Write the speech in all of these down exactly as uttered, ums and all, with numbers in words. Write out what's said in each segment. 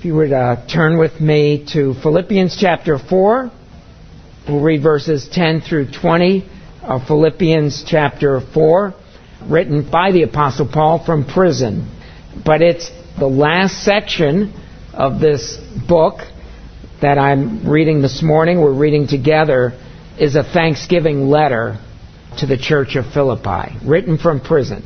If you would uh, turn with me to Philippians chapter four, we'll read verses ten through twenty of Philippians chapter four, written by the Apostle Paul from prison. But it's the last section of this book that I'm reading this morning, we're reading together, is a thanksgiving letter to the church of Philippi, written from prison.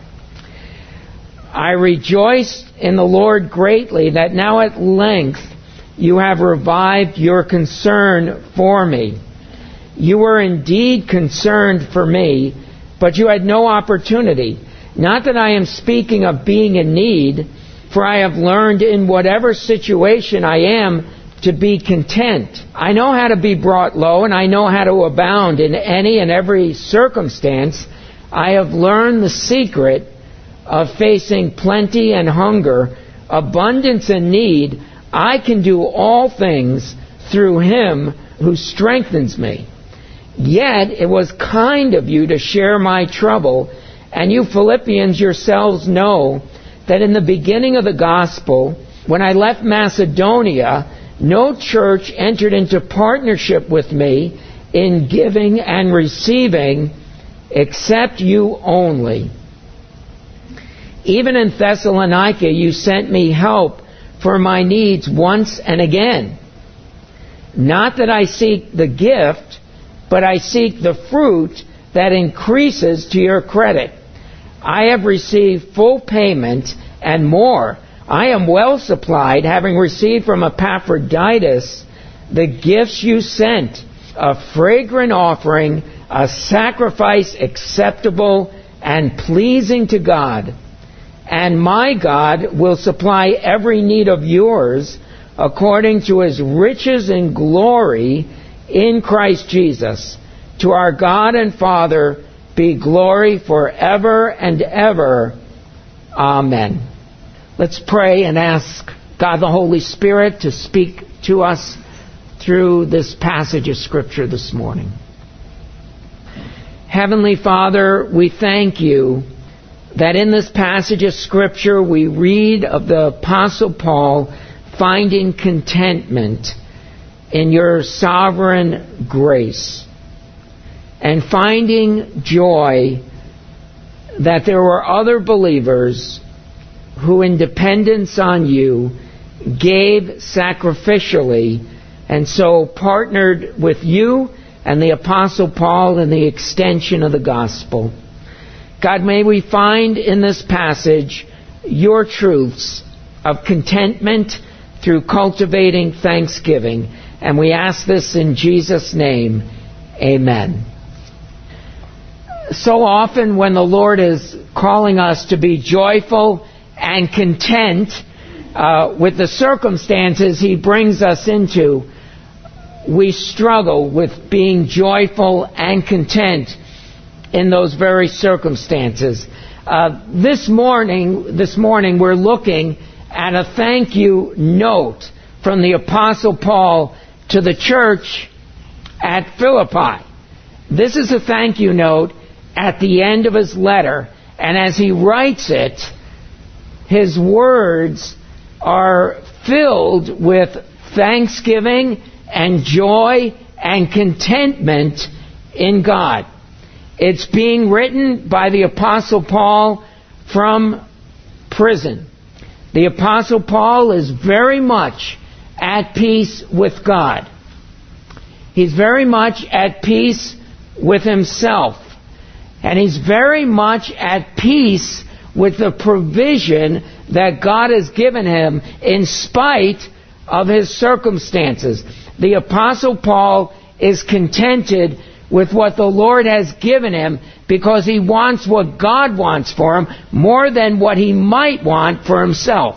I rejoice in the Lord greatly that now at length you have revived your concern for me. You were indeed concerned for me, but you had no opportunity. Not that I am speaking of being in need, for I have learned in whatever situation I am to be content. I know how to be brought low, and I know how to abound in any and every circumstance. I have learned the secret of facing plenty and hunger, abundance and need. I can do all things through Him who strengthens me. Yet it was kind of you to share my trouble, and you Philippians yourselves know that in the beginning of the gospel, when I left Macedonia, no church entered into partnership with me in giving and receiving except you only. Even in Thessalonica, you sent me help for my needs once and again. Not that I seek the gift, but I seek the fruit that increases to your credit. I have received full payment and more. I am well supplied, having received from Epaphroditus the gifts you sent, a fragrant offering, a sacrifice acceptable and pleasing to God. And my God will supply every need of yours according to His riches and glory in Christ Jesus. To our God and Father be glory forever and ever. Amen. Let's pray and ask God the Holy Spirit to speak to us through this passage of Scripture this morning. Heavenly Father, we thank you that in this passage of Scripture we read of the Apostle Paul finding contentment in your sovereign grace and finding joy that there were other believers who, in dependence on you, gave sacrificially and so partnered with you and the Apostle Paul in the extension of the gospel. God, may we find in this passage your truths of contentment through cultivating thanksgiving. And we ask this in Jesus' name. Amen. So often when the Lord is calling us to be joyful and content uh, with the circumstances He brings us into, we struggle with being joyful and content in those very circumstances. Uh, this morning, this morning we're looking at a thank you note from the Apostle Paul to the church at Philippi. This is a thank you note at the end of his letter, and as he writes it, his words are filled with thanksgiving and joy and contentment in God. It's being written by the Apostle Paul from prison. The Apostle Paul is very much at peace with God. He's very much at peace with himself. And he's very much at peace with the provision that God has given him in spite of his circumstances. The Apostle Paul is contented with what the Lord has given him because he wants what God wants for him more than what he might want for himself.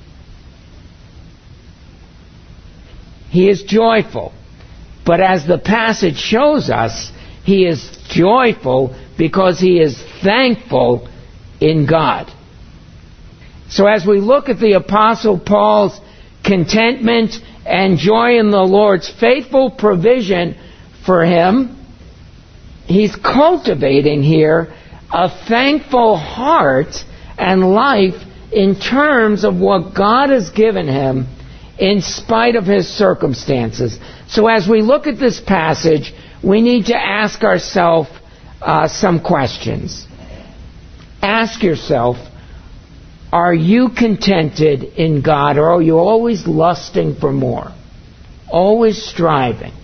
He is joyful. But as the passage shows us, he is joyful because he is thankful in God. So as we look at the Apostle Paul's contentment and joy in the Lord's faithful provision for him, he's cultivating here a thankful heart and life in terms of what God has given him in spite of his circumstances. So as we look at this passage, we need to ask ourselves uh, some questions. Ask yourself, are you contented in God, or are you always lusting for more? Always striving?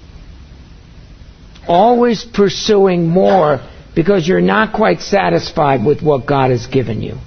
Always pursuing more because you're not quite satisfied with what God has given you?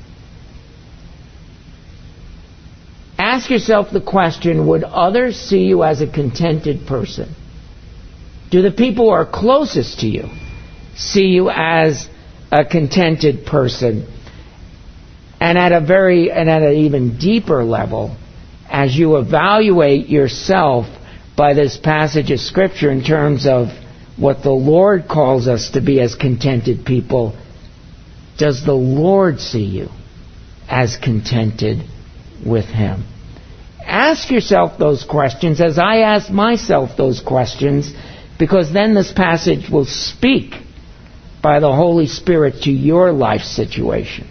Ask yourself the question, would others see you as a contented person? Do the people who are closest to you see you as a contented person? And at a very, and at an even deeper level, as you evaluate yourself by this passage of Scripture in terms of what the Lord calls us to be as contented people, does the Lord see you as contented with Him? Ask yourself those questions as I ask myself those questions, because then this passage will speak by the Holy Spirit to your life situation.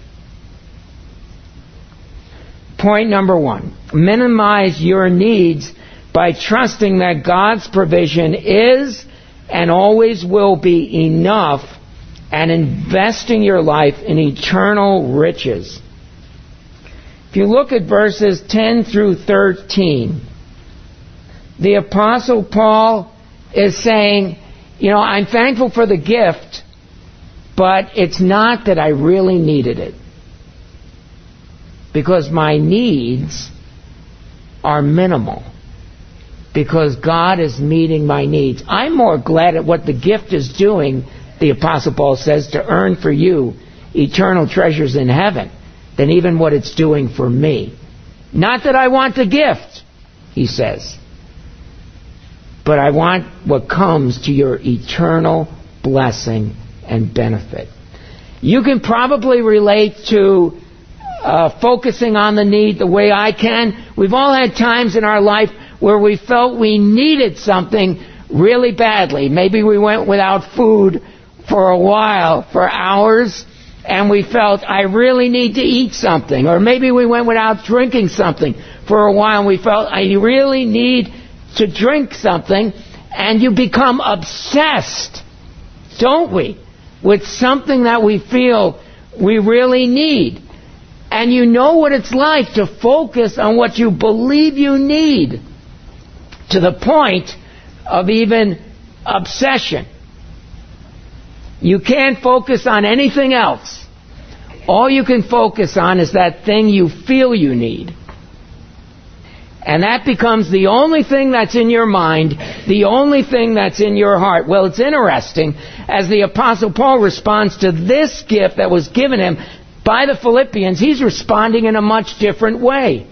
Point number one, minimize your needs by trusting that God's provision is and always will be enough, and investing your life in eternal riches. If you look at verses ten through thirteen, the Apostle Paul is saying, you know, I'm thankful for the gift, but it's not that I really needed it. Because my needs are minimal. Because God is meeting my needs. I'm more glad at what the gift is doing, the Apostle Paul says, to earn for you eternal treasures in heaven, than even what it's doing for me. Not that I want the gift, he says, but I want what comes to your eternal blessing and benefit. You can probably relate to uh, focusing on the need the way I can. We've all had times in our life where we felt we needed something really badly. Maybe we went without food for a while, for hours, and we felt, I really need to eat something. Or maybe we went without drinking something for a while, and we felt, I really need to drink something. And you become obsessed, don't we, with something that we feel we really need. And you know what it's like to focus on what you believe you need, to the point of even obsession. You can't focus on anything else. All you can focus on is that thing you feel you need. And that becomes the only thing that's in your mind, the only thing that's in your heart. Well, it's interesting, as the Apostle Paul responds to this gift that was given him by the Philippians, he's responding in a much different way.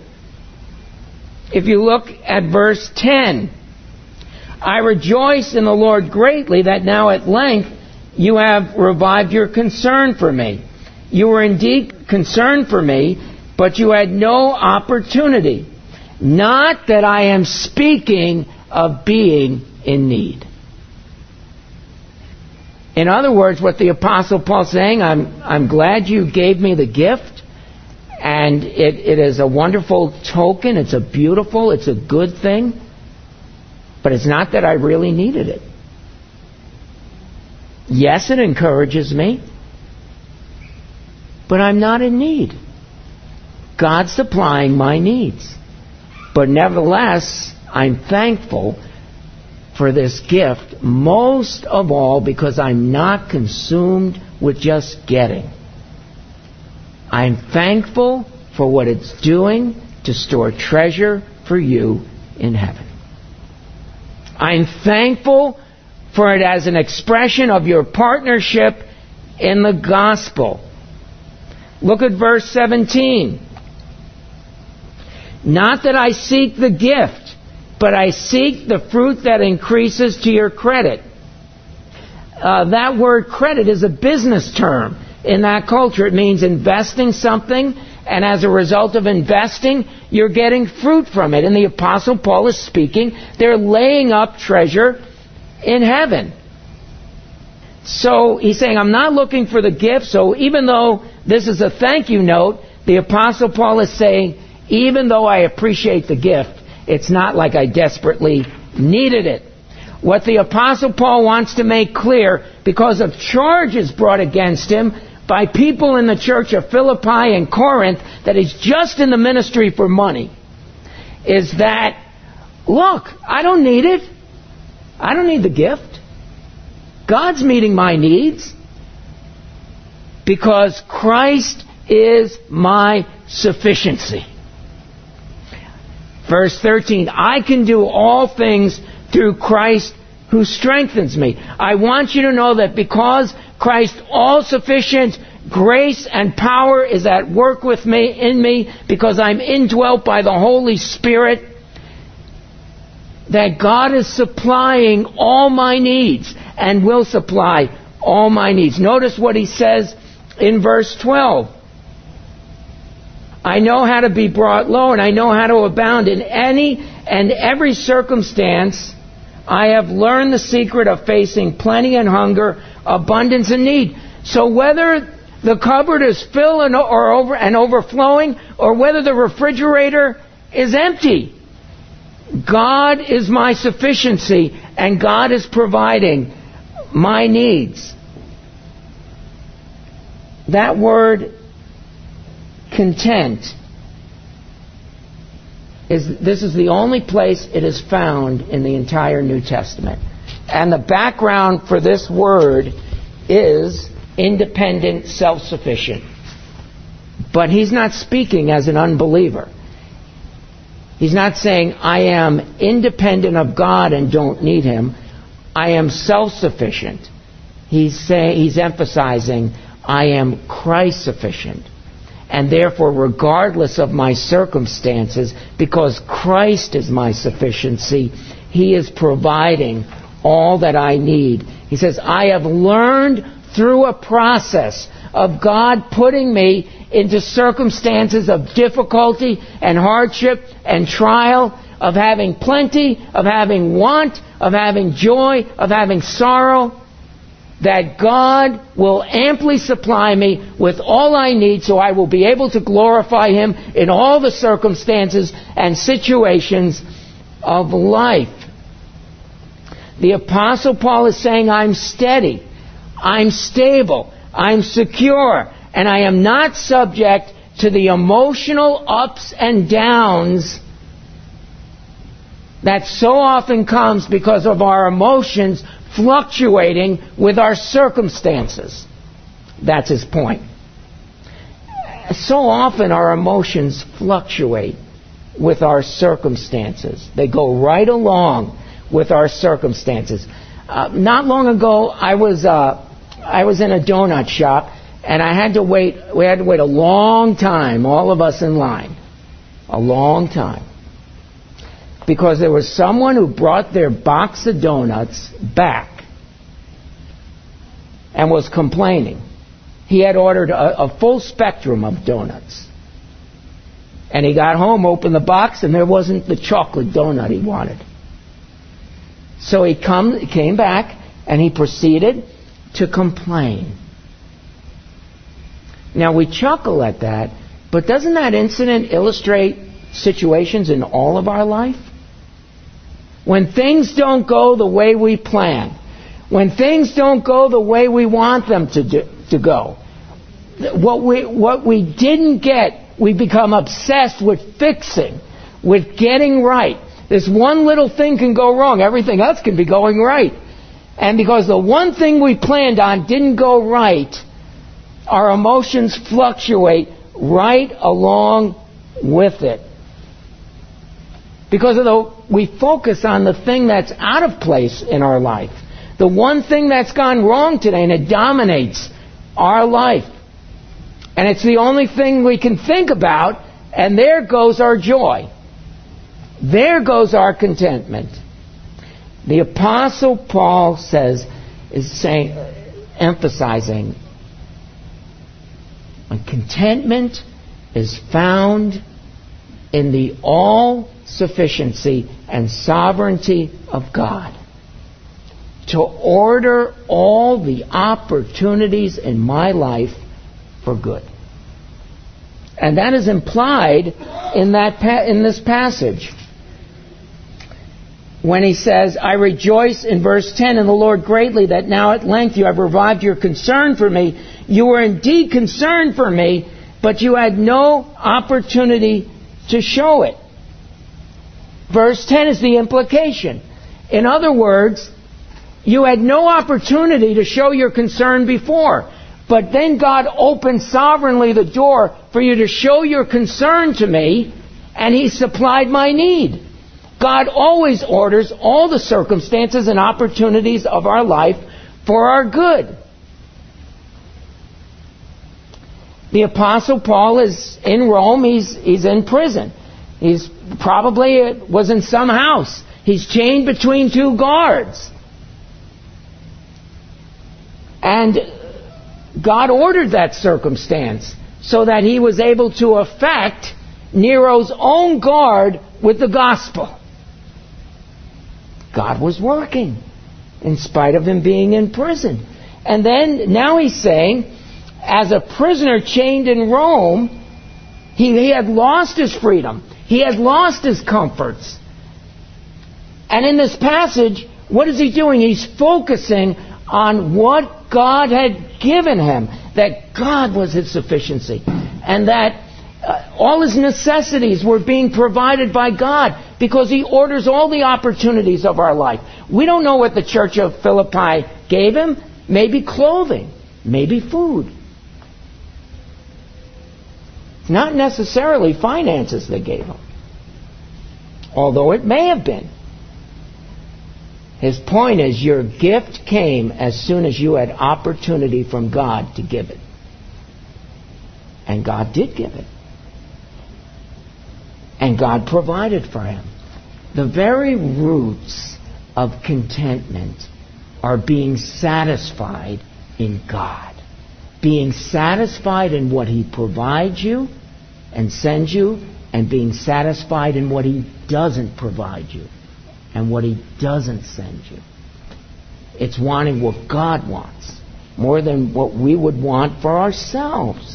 If you look at verse ten, I rejoice in the Lord greatly that now at length you have revived your concern for me. You were indeed concerned for me, but you had no opportunity. Not that I am speaking of being in need. In other words, what the Apostle Paul is saying, I'm, I'm glad you gave me the gift, and it, it is a wonderful token, it's a beautiful, it's a good thing, but it's not that I really needed it. Yes, it encourages me, but I'm not in need. God's supplying my needs. But nevertheless, I'm thankful for this gift, most of all because I'm not consumed with just getting. I'm thankful for what it's doing to store treasure for you in heaven. I'm thankful for it as an expression of your partnership in the gospel. Look at verse seventeen. Not that I seek the gift, but I seek the fruit that increases to your credit. Uh, that word credit is a business term. In that culture, it means investing something, and as a result of investing, you're getting fruit from it. And the Apostle Paul is speaking, they're laying up treasure in heaven. So he's saying, I'm not looking for the gift, so even though this is a thank you note, the Apostle Paul is saying, even though I appreciate the gift, It's not like I desperately needed it. What the Apostle Paul wants to make clear, because of charges brought against him by people in the church of Philippi and Corinth, that he's just in the ministry for money, is that, look, I don't need it. I don't need the gift. God's meeting my needs because Christ is my sufficiency. Verse thirteen, I can do all things through Christ who strengthens me. I want you to know that because Christ's all-sufficient grace and power is at work with me, in me, because I'm indwelt by the Holy Spirit, that God is supplying all my needs and will supply all my needs. Notice what he says in verse twelve. I know how to be brought low, and I know how to abound in any and every circumstance. I have learned the secret of facing plenty and hunger, abundance and need. So whether the cupboard is filled and, or over, and overflowing, or whether the refrigerator is empty, God is my sufficiency, and God is providing my needs. That word content is, this is the only place it is found in the entire New Testament. And the background for this word is independent, self-sufficient. But he's not speaking as an unbeliever. He's not saying, I am independent of God and don't need Him. I am self-sufficient. He's saying, he's emphasizing, I am Christ-sufficient. And therefore, regardless of my circumstances, because Christ is my sufficiency, He is providing all that I need. He says, I have learned through a process of God putting me into circumstances of difficulty and hardship and trial, of having plenty, of having want, of having joy, of having sorrow, that God will amply supply me with all I need, so I will be able to glorify Him in all the circumstances and situations of life. The Apostle Paul is saying, I'm steady, I'm stable, I'm secure, and I am not subject to the emotional ups and downs that so often comes because of our emotions fluctuating with our circumstances. That's his point. So often our emotions fluctuate with our circumstances. They go right along with our circumstances. Uh, not long ago, I was uh, I was in a donut shop, and I had to wait. We had to wait a long time, all of us in line, a long time, because there was someone who brought their box of donuts back and was complaining. He had ordered a, a full spectrum of donuts. And he got home, opened the box, and there wasn't the chocolate donut he wanted. So he come, came back, and he proceeded to complain. Now, we chuckle at that, but doesn't that incident illustrate situations in all of our life? When things don't go the way we plan, when things don't go the way we want them to do, to go, what we what we didn't get, we become obsessed with fixing, with getting right. This one little thing can go wrong, everything else can be going right. And because the one thing we planned on didn't go right, our emotions fluctuate right along with it. Because of the, we focus on the thing that's out of place in our life. The one thing that's gone wrong today, and it dominates our life. And it's the only thing we can think about, and there goes our joy. There goes our contentment. The Apostle Paul says, is saying, emphasizing, contentment is found in the all-sufficiency and sovereignty of God to order all the opportunities in my life for good. And that is implied in that pa- in this passage. when he says, I rejoice in verse ten in the Lord greatly that now at length you have revived your concern for me. You were indeed concerned for me, but you had no opportunity to show it. Verse ten is the implication. In other words, you had no opportunity to show your concern before. But then God opened sovereignly the door for you to show your concern to me, and He supplied my need. God always orders all the circumstances and opportunities of our life for our good. The Apostle Paul is in Rome. He's, he's in prison. He's probably was in some house. He's chained between two guards. And God ordered that circumstance so that he was able to affect Nero's own guard with the gospel. God was working in spite of him being in prison. And then now he's saying, as a prisoner chained in Rome, he, he had lost his freedom. He had lost his comforts. And in this passage, what is he doing? He's focusing on what God had given him, that God was his sufficiency, and that uh, all his necessities were being provided by God because He orders all the opportunities of our life. We don't know what the church of Philippi gave him. Maybe clothing, maybe food. It's not necessarily finances they gave him, although it may have been. His point is, your gift came as soon as you had opportunity from God to give it. And God did give it. And God provided for him. The very roots of contentment are being satisfied in God. Being satisfied in what He provides you and sends you, and being satisfied in what He doesn't provide you and what He doesn't send you. It's wanting what God wants more than what we would want for ourselves.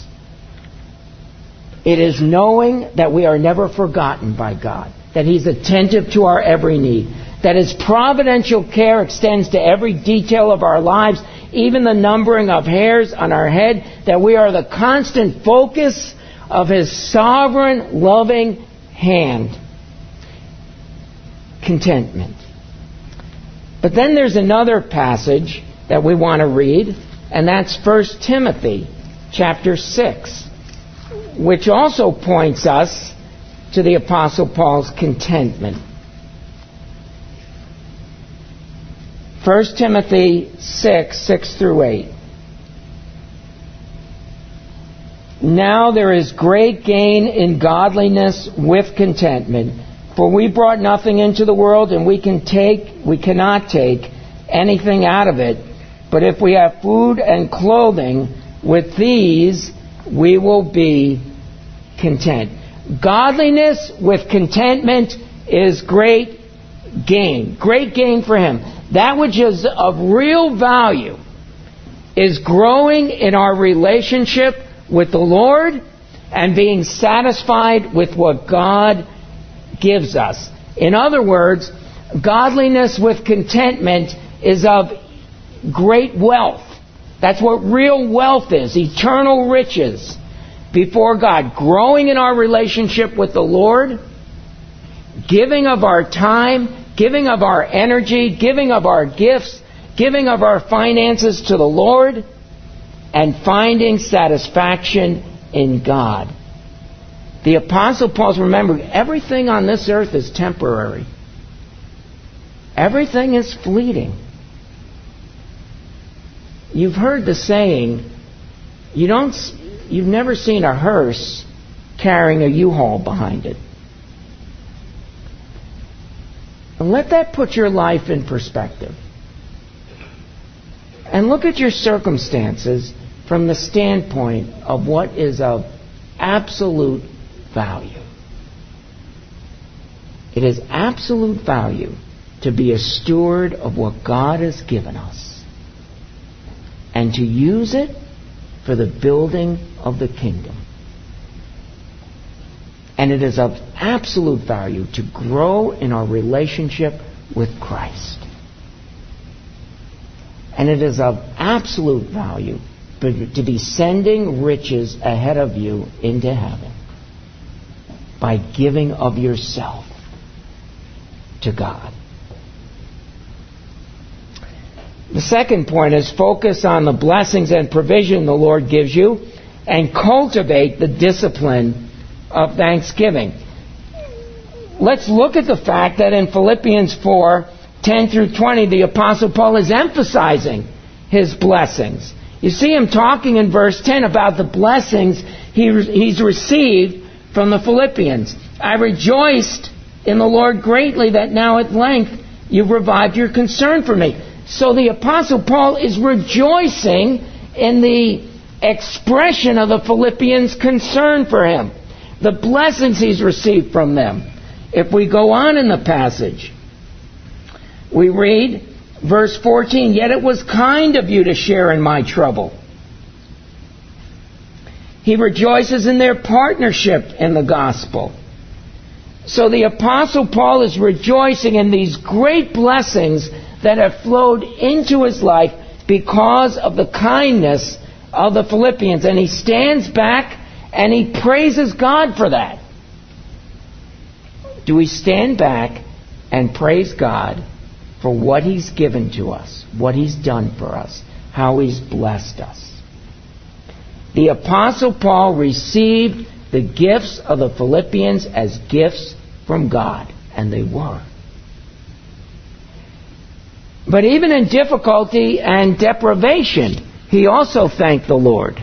It is knowing that we are never forgotten by God, that He's attentive to our every need, that His providential care extends to every detail of our lives, even the numbering of hairs on our head, that we are the constant focus of His sovereign, loving hand. Contentment. But then there's another passage that we want to read, and that's First Timothy chapter six, which also points us to the Apostle Paul's contentment. First Timothy six, six through eight. Now there is great gain in godliness with contentment, for we brought nothing into the world, and we can take, we cannot take anything out of it. But if we have food and clothing, with these we will be content. Godliness with contentment is great gain. Great gain for him. That which is of real value is growing in our relationship with the Lord and being satisfied with what God gives us. In other words, godliness with contentment is of great wealth. That's what real wealth is, eternal riches before God. Growing in our relationship with the Lord, giving of our time, giving of our energy, giving of our gifts, giving of our finances to the Lord, and finding satisfaction in God. The Apostle Paul's remembering everything on this earth is temporary. Everything is fleeting. You've heard the saying, you don't, you've never seen a hearse carrying a U-Haul behind it. And let that put your life in perspective. And look at your circumstances from the standpoint of what is of absolute value. It is absolute value to be a steward of what God has given us and to use it for the building of the kingdom. And it is of absolute value to grow in our relationship with Christ. And it is of absolute value to be sending riches ahead of you into heaven by giving of yourself to God. The second point is focus on the blessings and provision the Lord gives you and cultivate the discipline of thanksgiving. Let's look at the fact that in Philippians four, ten through twenty, the Apostle Paul is emphasizing his blessings. You see him talking in verse ten about the blessings he, he's received from the Philippians. I rejoiced in the Lord greatly that now at length you've revived your concern for me. So the Apostle Paul is rejoicing in the expression of the Philippians' concern for him, the blessings he's received from them. If we go on in the passage, we read verse fourteen, yet it was kind of you to share in my trouble. He rejoices in their partnership in the gospel. So the Apostle Paul is rejoicing in these great blessings that have flowed into his life because of the kindness of the Philippians. And he stands back and he praises God for that. Do we stand back and praise God for what He's given to us, what He's done for us, how He's blessed us? The Apostle Paul received the gifts of the Philippians as gifts from God, and they were. But even in difficulty and deprivation, he also thanked the Lord.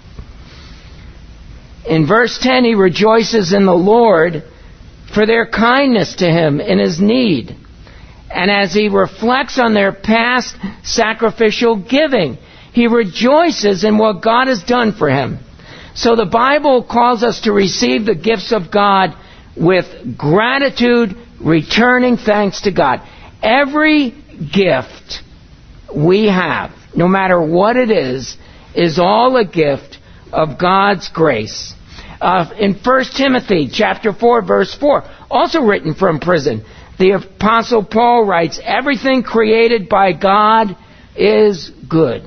In verse ten, he rejoices in the Lord for their kindness to him in his need. And as he reflects on their past sacrificial giving, he rejoices in what God has done for him. So the Bible calls us to receive the gifts of God with gratitude, returning thanks to God. Every gift we have, no matter what it is, is all a gift of God's grace. Uh, in First Timothy chapter four, verse four, also written from prison, the Apostle Paul writes, everything created by God is good,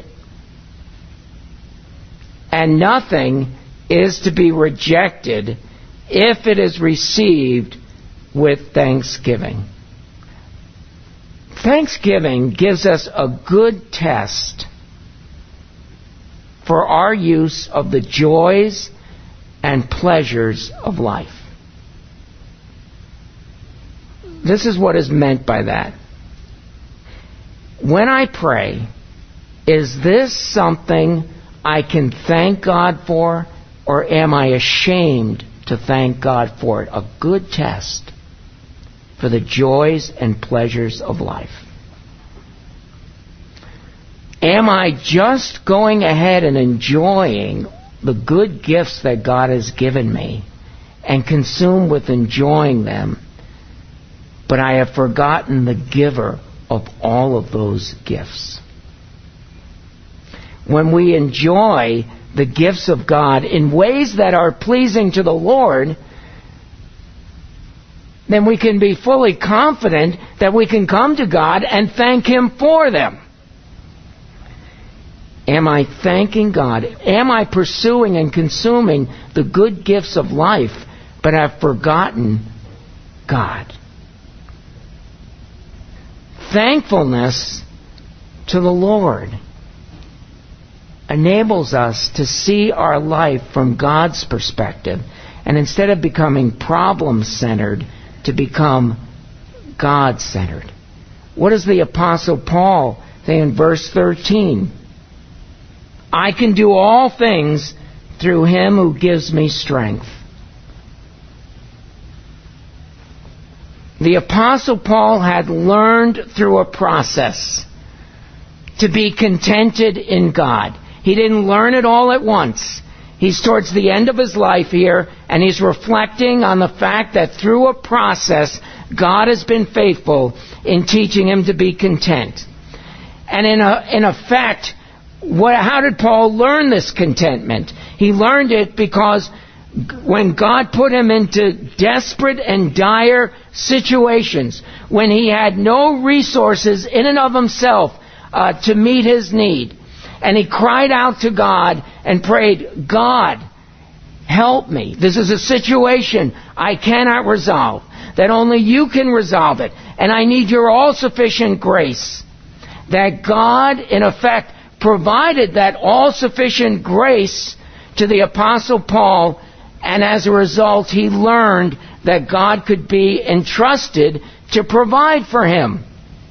and nothing is to be rejected if it is received with thanksgiving. Thanksgiving gives us a good test for our use of the joys and pleasures of life. This is what is meant by that. When I pray, is this something I can thank God for, or am I ashamed to thank God for it? A good test for the joys and pleasures of life. Am I just going ahead and enjoying the good gifts that God has given me and consumed with enjoying them, but I have forgotten the giver of all of those gifts? When we enjoy the gifts of God in ways that are pleasing to the Lord, then we can be fully confident that we can come to God and thank Him for them. Am I thanking God? Am I pursuing and consuming the good gifts of life, but have forgotten God? Thankfulness to the Lord enables us to see our life from God's perspective, and instead of becoming problem-centered, to become God-centered. What does the Apostle Paul say in verse thirteen? I can do all things through Him who gives me strength. The Apostle Paul had learned through a process to be contented in God. He didn't learn it all at once. He's towards the end of his life here, and he's reflecting on the fact that through a process, God has been faithful in teaching him to be content. And in a, in effect, what, how did Paul learn this contentment? He learned it because when God put him into desperate and dire situations, when he had no resources in and of himself uh, to meet his need, and he cried out to God and prayed, God, help me. This is a situation I cannot resolve, that only you can resolve it, and I need your all-sufficient grace. That God, in effect, provided that all-sufficient grace to the Apostle Paul, and as a result, he learned that God could be entrusted to provide for him.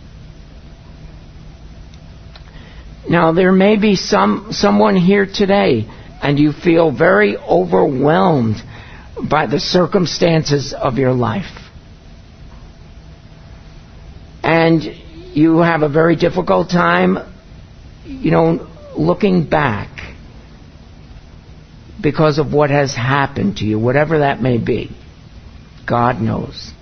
Now, there may be some someone here today, and you feel very overwhelmed by the circumstances of your life. And you have a very difficult time, you know, looking back because of what has happened to you, whatever that may be. God knows.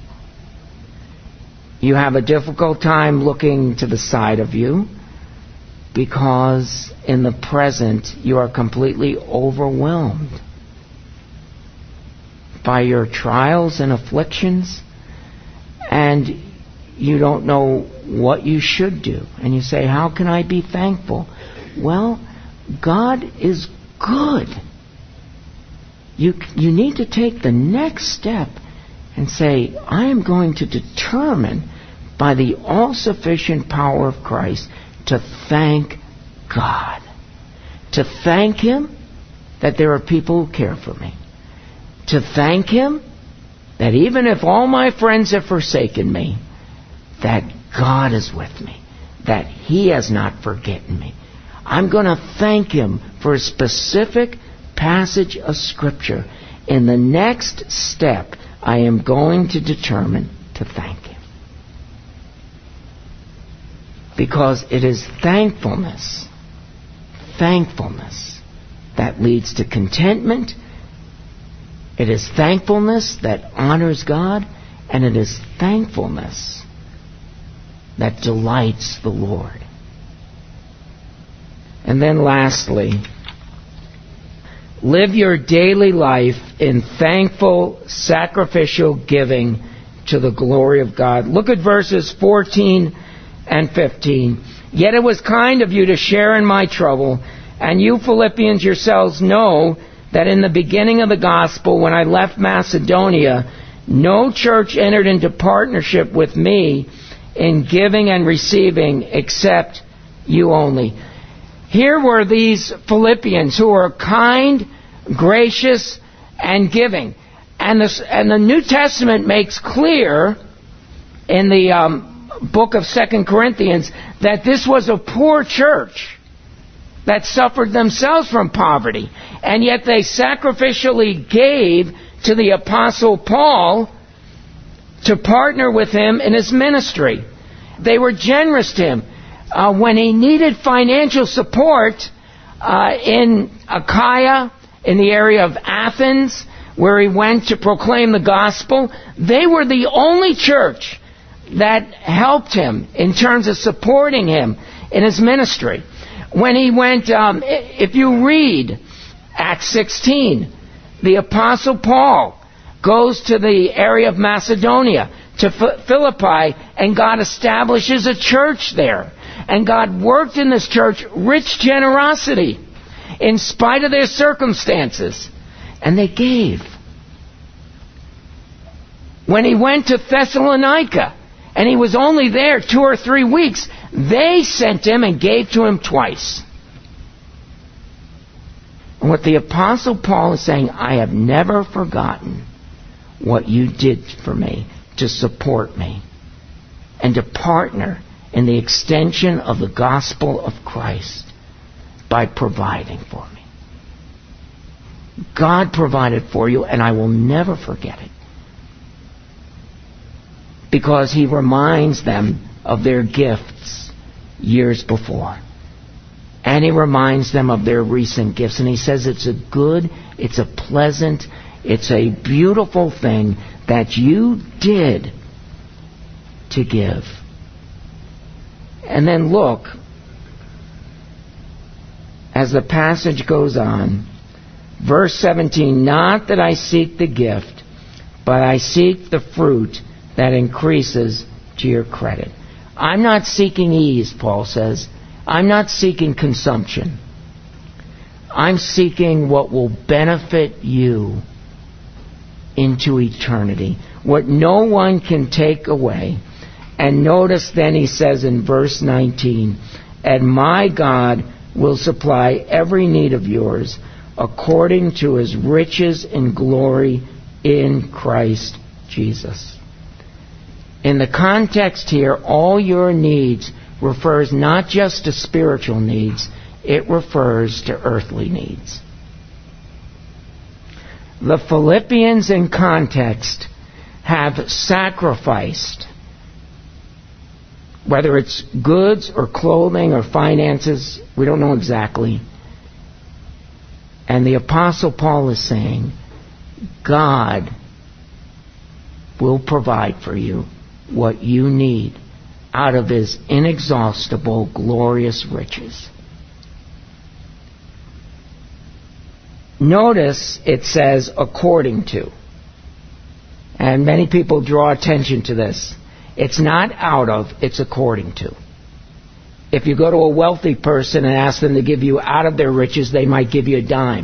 You have a difficult time looking to the side of you because in the present you are completely overwhelmed by your trials and afflictions, and you don't know what you should do. And you say, how can I be thankful? Well, God is good. You, you need to take the next step and say, I am going to determine by the all-sufficient power of Christ to thank God. To thank Him that there are people who care for me. To thank Him that even if all my friends have forsaken me, that God is with me. That He has not forgotten me. I'm going to thank Him for a specific passage of Scripture. In the next step, I am going to determine to thank Him. Because it is thankfulness, thankfulness that leads to contentment. It is thankfulness that honors God, and it is thankfulness that delights the Lord. And then lastly, live your daily life in thankful, sacrificial giving to the glory of God. Look at verses fourteen and fifteen. Yet it was kind of you to share in my trouble, and you Philippians yourselves know that in the beginning of the gospel, when I left Macedonia, no church entered into partnership with me in giving and receiving except you only. Here were these Philippians who were kind, gracious, and giving. And, this, and the New Testament makes clear in the um, book of Second Corinthians that this was a poor church that suffered themselves from poverty. And yet they sacrificially gave to the Apostle Paul to partner with him in his ministry. They were generous to him. Uh, when he needed financial support uh, in Achaia, in the area of Athens, where he went to proclaim the gospel, they were the only church that helped him in terms of supporting him in his ministry. When he went, um, if you read Acts sixteen, the Apostle Paul goes to the area of Macedonia, to Philippi, and God establishes a church there. And God worked in this church rich generosity in spite of their circumstances. And they gave. When he went to Thessalonica, and he was only there two or three weeks, they sent him and gave to him twice. And what the Apostle Paul is saying, I have never forgotten what you did for me to support me and to partner in the extension of the gospel of Christ by providing for me. God provided for you, and I will never forget it. Because He reminds them of their gifts years before. And He reminds them of their recent gifts. And He says it's a good, it's a pleasant, it's a beautiful thing that you did to give. And then look, as the passage goes on, Verse seventeen, not that I seek the gift, but I seek the fruit that increases to your credit. I'm not seeking ease, Paul says. I'm not seeking consumption. I'm seeking what will benefit you into eternity, what no one can take away. And notice then he says in verse nineteen, and my God will supply every need of yours according to his riches in glory in Christ Jesus. In the context here, all your needs refers not just to spiritual needs, it refers to earthly needs. The Philippians in context have sacrificed, whether it's goods or clothing or finances, we don't know exactly. And the Apostle Paul is saying, God will provide for you what you need out of his inexhaustible, glorious riches. Notice it says according to. And many people draw attention to this. It's not out of, it's according to. If you go to a wealthy person and ask them to give you out of their riches, they might give you a dime.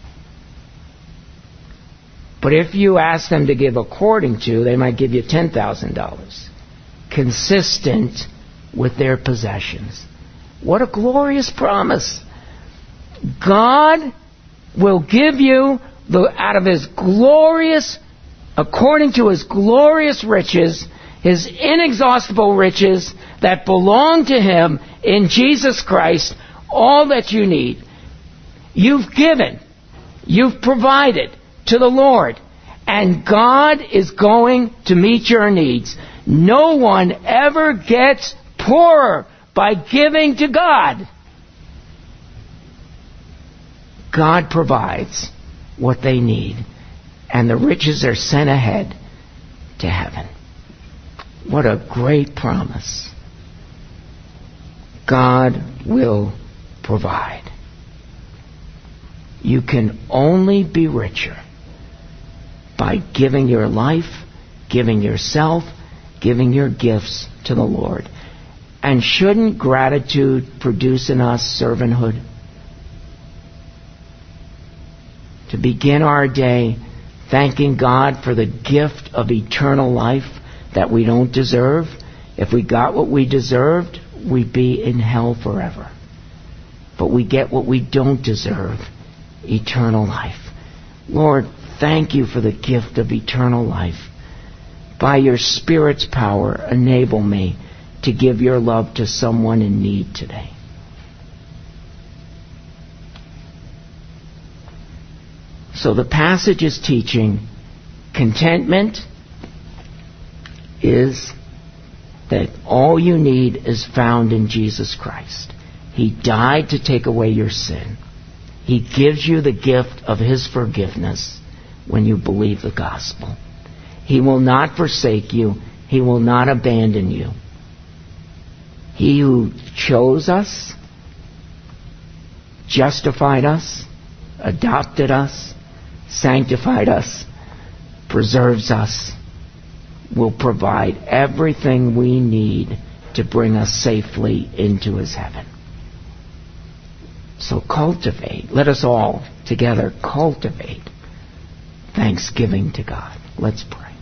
But if you ask them to give according to, they might give you ten thousand dollars. Consistent with their possessions. What a glorious promise. God will give you the, out of his glorious, according to his glorious riches, his inexhaustible riches that belong to him in Jesus Christ, all that you need. You've given, you've provided to the Lord, and God is going to meet your needs. No one ever gets poorer by giving to God. God provides what they need, and the riches are sent ahead to heaven. What a great promise. God will provide. You can only be richer by giving your life, giving yourself, giving your gifts to the Lord. And shouldn't gratitude produce in us servanthood? To begin our day thanking God for the gift of eternal life that we don't deserve. If we got what we deserved, we'd be in hell forever. But we get what we don't deserve, eternal life. Lord, thank you for the gift of eternal life. By your Spirit's power, enable me to give your love to someone in need today. So the passage is teaching contentment is that all you need is found in Jesus Christ. He died to take away your sin. He gives you the gift of his forgiveness when you believe the gospel. He will not forsake you. He will not abandon you. He who chose us, justified us, adopted us, sanctified us, preserves us, will provide everything we need to bring us safely into his heaven. So cultivate, let us all together cultivate thanksgiving to God. Let's pray.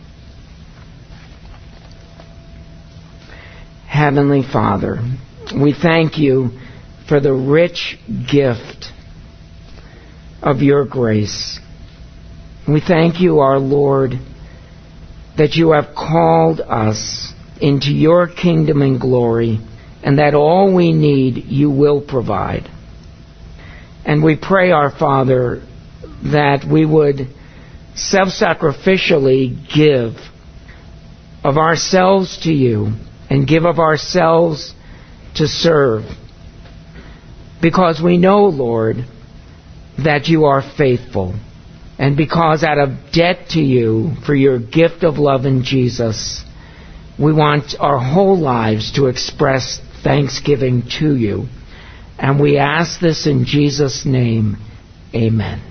Heavenly Father, we thank you for the rich gift of your grace. We thank you, our Lord, that you have called us into your kingdom and glory, and that all we need you will provide. And we pray, our Father, that we would self-sacrificially give of ourselves to you and give of ourselves to serve. Because we know, Lord, that you are faithful. And because out of debt to you for your gift of love in Jesus, we want our whole lives to express thanksgiving to you. And we ask this in Jesus' name. Amen.